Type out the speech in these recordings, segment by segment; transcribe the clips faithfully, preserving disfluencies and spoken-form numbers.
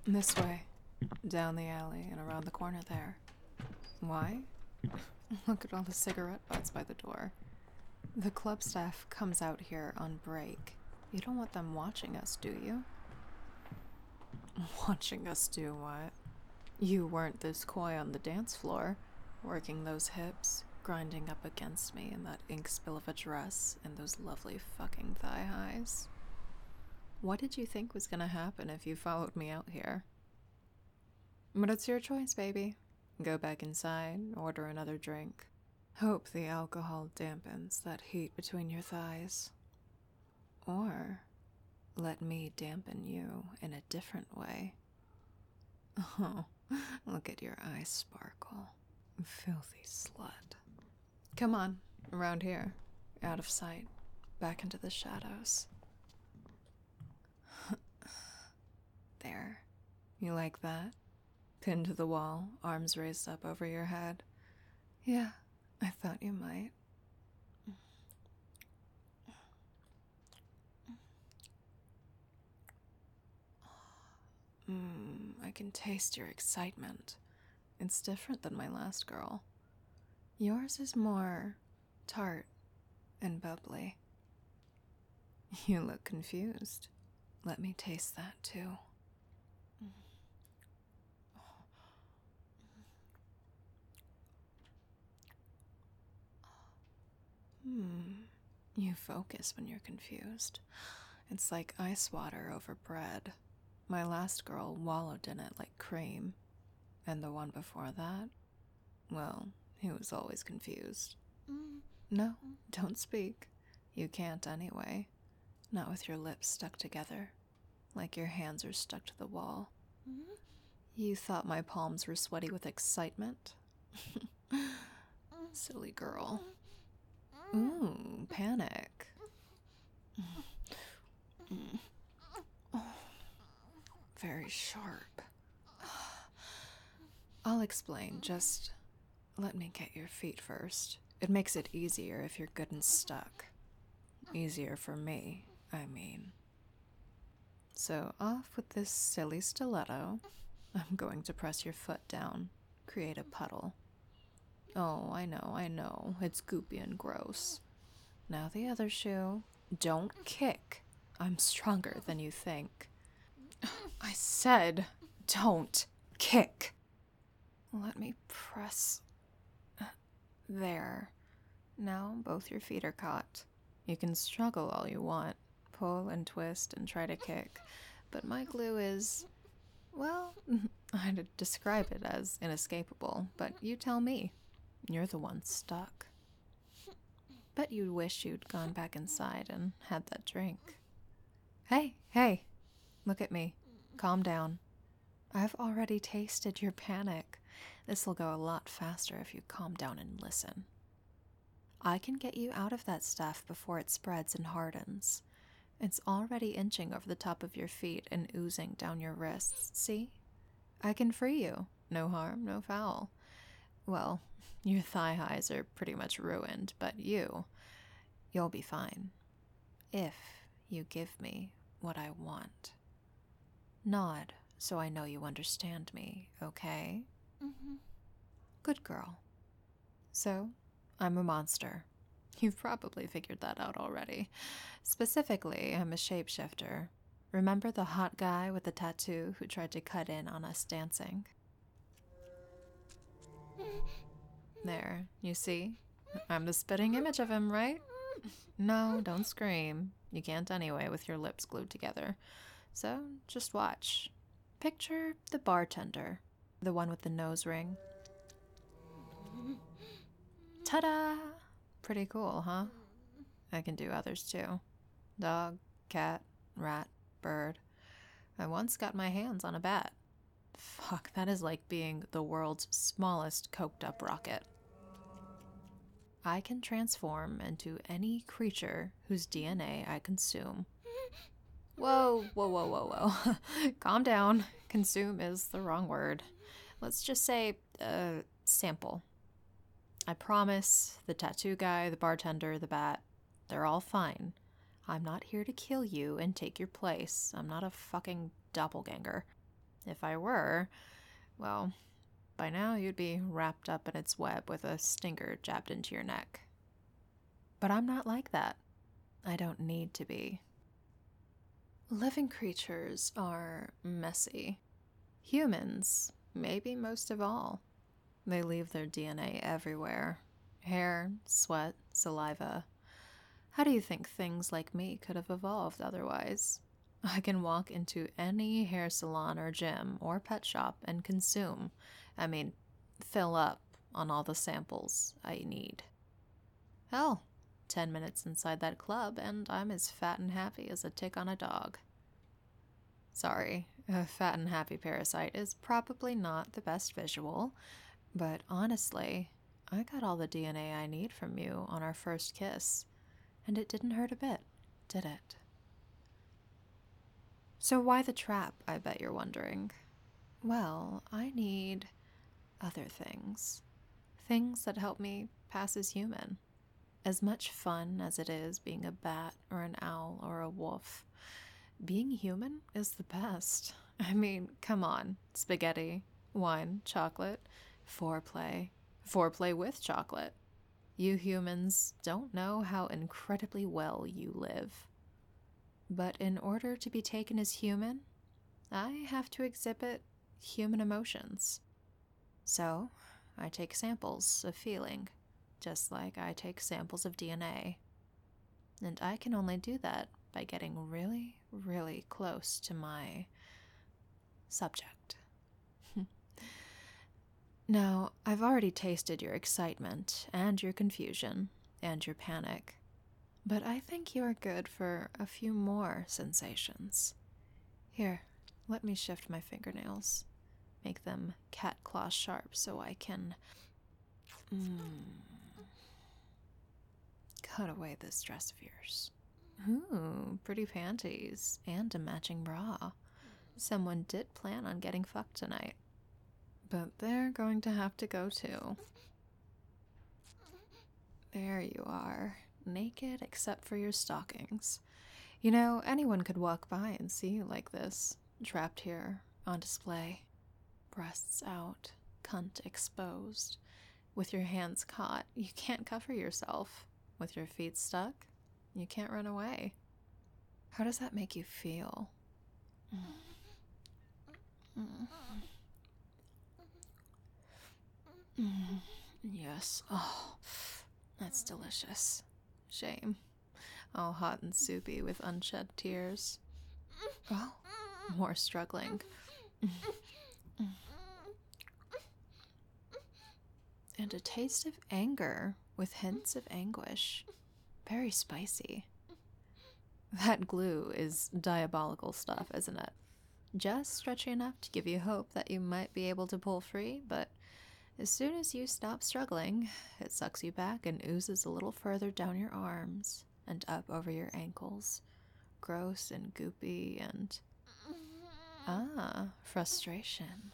This way. Down the alley and around the corner there. Why? Look at all the cigarette butts by the door. The club staff comes out here on break. You don't want them watching us, do you? Watching us do what? You weren't this coy on the dance floor, working those hips, grinding up against me in that ink spill of a dress and those lovely fucking thigh highs. What did you think was gonna happen if you followed me out here? But it's your choice, baby. Go back inside, order another drink. Hope the alcohol dampens that heat between your thighs. Or let me dampen you in a different way. Oh, look at your eyes sparkle. Filthy slut. Come on, around here. Out of sight. Back into the shadows. There. You like that? Pinned to the wall, arms raised up over your head. Yeah, I thought you might. Mmm, I can taste your excitement. It's different than my last girl. Yours is more tart and bubbly. You look confused. Let me taste that too. Hmm. You focus when you're confused. It's like ice water over bread. My last girl wallowed in it like cream. And the one before that? Well, he was always confused. No, don't speak. You can't anyway. Not with your lips stuck together. Like your hands are stuck to the wall. You thought my palms were sweaty with excitement? Silly girl. Ooh, panic. Very sharp. I'll explain, just let me get your feet first. It makes it easier if you're good and stuck. Easier for me, I mean. So off with this silly stiletto. I'm going to press your foot down, create a puddle. Oh, I know, I know, it's goopy and gross. Now the other shoe. Don't kick. I'm stronger than you think. I said, don't kick. Let me press. There. Now both your feet are caught. You can struggle all you want, pull and twist and try to kick, but my glue is, well, I'd describe it as inescapable, but you tell me. You're the one stuck. Bet you'd wish you'd gone back inside and had that drink. Hey, hey, look at me. Calm down. I've already tasted your panic. This'll go a lot faster if you calm down and listen. I can get you out of that stuff before it spreads and hardens. It's already inching over the top of your feet and oozing down your wrists, see? I can free you. No harm, no foul. Well, your thigh highs are pretty much ruined, but you, you'll be fine. If you give me what I want. Nod so I know you understand me, okay? Mm-hmm. Good girl. So, I'm a monster. You've probably figured that out already. Specifically, I'm a shapeshifter. Remember the hot guy with the tattoo who tried to cut in on us dancing? There, you see? I'm the spitting image of him, right? No, don't scream. You can't anyway with your lips glued together. So, just watch. Picture the bartender, the one with the nose ring. Ta-da! Pretty cool, huh? I can do others too. Dog, cat, rat, bird. I once got my hands on a bat. Fuck, that is like being the world's smallest coked-up rocket. I can transform into any creature whose D N A I consume. Whoa, whoa, whoa, whoa, whoa. Calm down. Consume is the wrong word. Let's just say, uh, sample. I promise, the tattoo guy, the bartender, the bat, they're all fine. I'm not here to kill you and take your place. I'm not a fucking doppelganger. If I were, well, by now you'd be wrapped up in its web with a stinger jabbed into your neck. But I'm not like that. I don't need to be. Living creatures are messy. Humans, maybe most of all. They leave their D N A everywhere. Hair, sweat, saliva. How do you think things like me could have evolved otherwise? I can walk into any hair salon or gym or pet shop and consume, I mean, fill up on all the samples I need. Hell, ten minutes inside that club and I'm as fat and happy as a tick on a dog. Sorry, a fat and happy parasite is probably not the best visual, but honestly, I got all the D N A I need from you on our first kiss, and it didn't hurt a bit, did it? So why the trap, I bet you're wondering? Well, I need other things. Things that help me pass as human. As much fun as it is being a bat or an owl or a wolf, being human is the best. I mean, come on. Spaghetti, wine, chocolate, foreplay, foreplay with chocolate. You humans don't know how incredibly well you live. But in order to be taken as human, I have to exhibit human emotions. So, I take samples of feeling, just like I take samples of D N A. And I can only do that by getting really, really close to my subject. Now, I've already tasted your excitement and your confusion and your panic, but I think you are good for a few more sensations. Here, let me shift my fingernails, make them cat claw sharp so I can mm, cut away this dress of yours. Ooh, pretty panties and a matching bra. Someone did plan on getting fucked tonight. But they're going to have to go too. There you are, naked except for your stockings. You know, anyone could walk by and see you like this, trapped here, on display. Breasts out, cunt exposed. With your hands caught, you can't cover yourself. With your feet stuck, you can't run away. How does that make you feel? Mm. Mm. Mm, yes. Oh, that's delicious. Shame. All hot and soupy with unshed tears. Oh, more struggling. And a taste of anger with hints of anguish. Very spicy. That glue is diabolical stuff, isn't it? Just stretchy enough to give you hope that you might be able to pull free, but as soon as you stop struggling, it sucks you back and oozes a little further down your arms and up over your ankles. Gross and goopy and... Ah, frustration.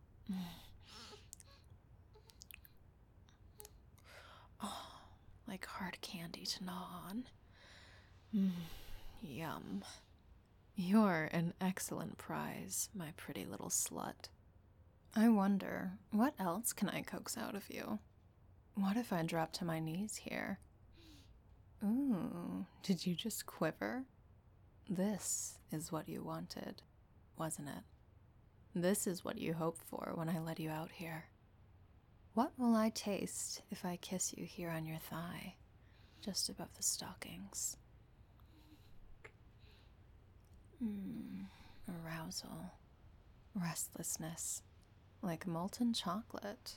Oh, like hard candy to gnaw on. Mm, yum. You're an excellent prize, my pretty little slut. I wonder, what else can I coax out of you? What if I drop to my knees here? Ooh, did you just quiver? This is what you wanted, wasn't it? This is what you hoped for when I let you out here. What will I taste if I kiss you here on your thigh, just above the stockings? Mmm, arousal, restlessness. Like molten chocolate.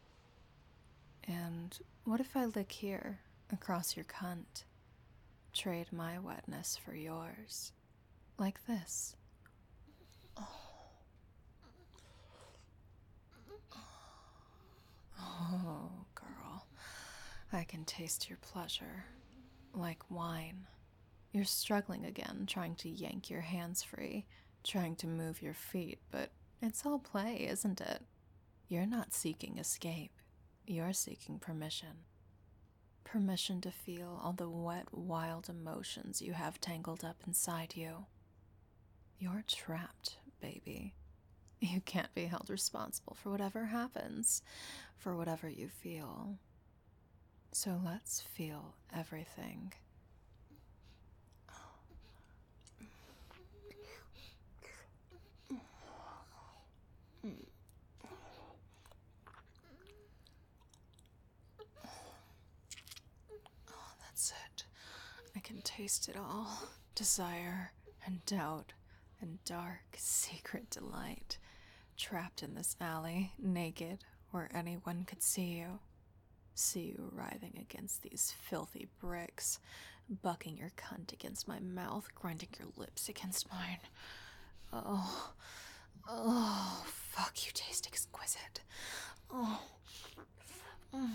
And what if I lick here, across your cunt? Trade my wetness for yours. Like this. Oh, oh girl. I can taste your pleasure. Like wine. You're struggling again, trying to yank your hands free, trying to move your feet, but it's all play, isn't it? You're not seeking escape. You're seeking permission. Permission to feel all the wet, wild emotions you have tangled up inside you. You're trapped, baby. You can't be held responsible for whatever happens, for whatever you feel. So let's feel everything. Oh, that's it. I can taste it all. Desire and doubt and dark, secret delight. Trapped in this alley, naked, where anyone could see you. See you writhing against these filthy bricks, bucking your cunt against my mouth, grinding your lips against mine. Oh, oh, fuck, you taste exquisite. Oh, mm.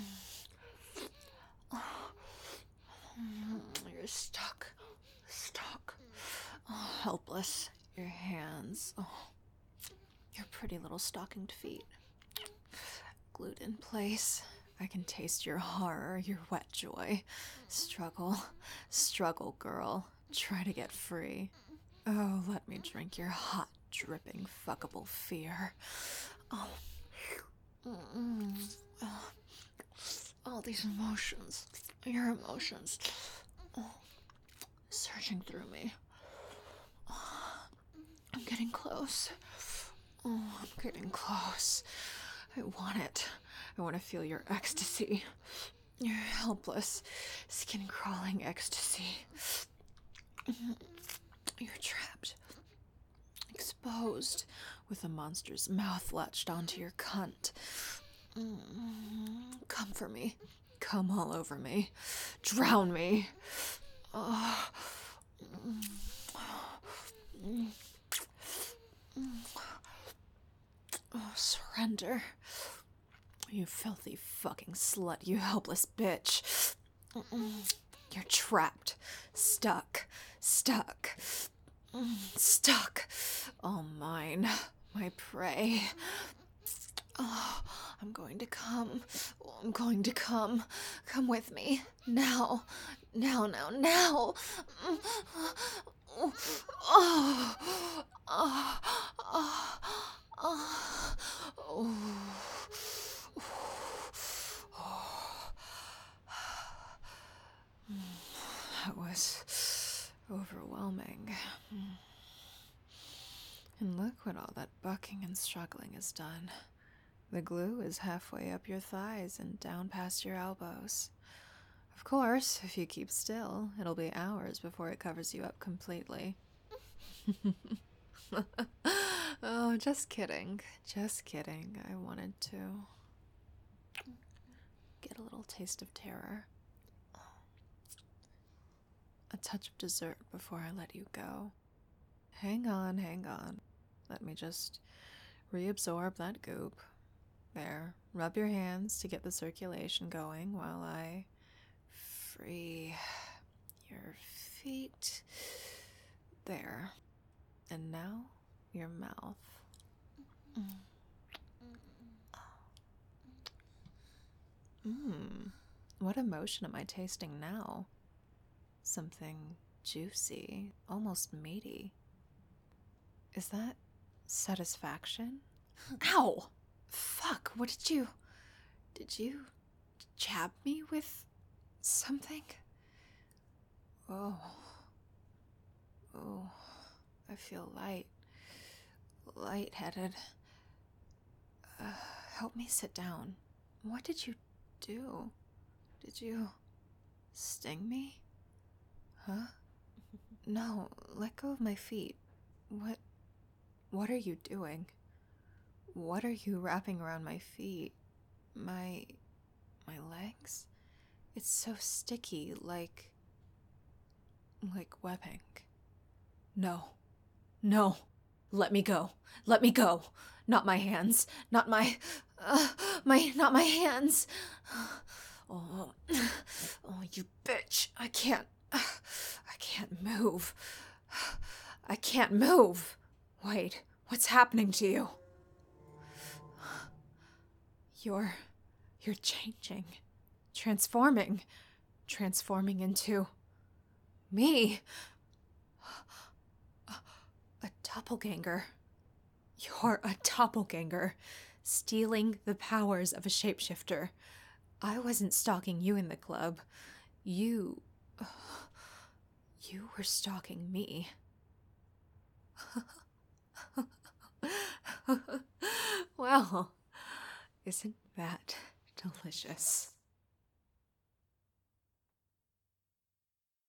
Oh. Mm. You're stuck, stuck, oh, helpless. Your hands, oh, your pretty little stockinged feet, glued in place. I can taste your horror, your wet joy. Struggle, struggle, girl. Try to get free. Oh, let me drink your hot, dripping, fuckable fear. Oh. Mm-mm. Oh. All these emotions, your emotions, oh, surging through me. Oh, I'm getting close. Oh, I'm getting close. I want it. I want to feel your ecstasy. Your helpless, skin-crawling ecstasy. You're trapped. Exposed, with a monster's mouth latched onto your cunt. Come for me. Come all over me. Drown me. Oh. Oh, surrender. You filthy fucking slut, you helpless bitch. You're trapped. Stuck. Stuck. Stuck. All mine. My prey. Oh, I'm going to come. Oh, I'm going to come. Come with me. Now. Now, now, now. Oh. Oh. Oh. Oh. Oh. That was overwhelming. And look what all that bucking and struggling has done. The glue is halfway up your thighs and down past your elbows. Of course, if you keep still, it'll be hours before it covers you up completely. Oh, just kidding. Just kidding. I wanted to get a little taste of terror. A touch of dessert before I let you go. Hang on, hang on. Let me just reabsorb that goop. There, rub your hands to get the circulation going while I free your feet. There. And now, your mouth. Mmm. What emotion am I tasting now? Something juicy, almost meaty. Is that satisfaction? Ow! Fuck, what did you... Did you jab me with something? Oh. Oh. I feel light. Lightheaded. Uh, help me sit down. What did you do? Did you sting me? Huh? No, let go of my feet. What... What are you doing? What are you wrapping around my feet? My... my legs? It's so sticky, like... like webbing. No. No. Let me go. Let me go. Not my hands. Not my... Uh, my... not my hands. Oh... Oh, you bitch. I can't... I can't move. I can't move. Wait, what's happening to you? You're... you're changing. Transforming. Transforming into... me. A doppelganger. You're a doppelganger, stealing the powers of a shapeshifter. I wasn't stalking you in the club. You... You were stalking me. Well, isn't that delicious?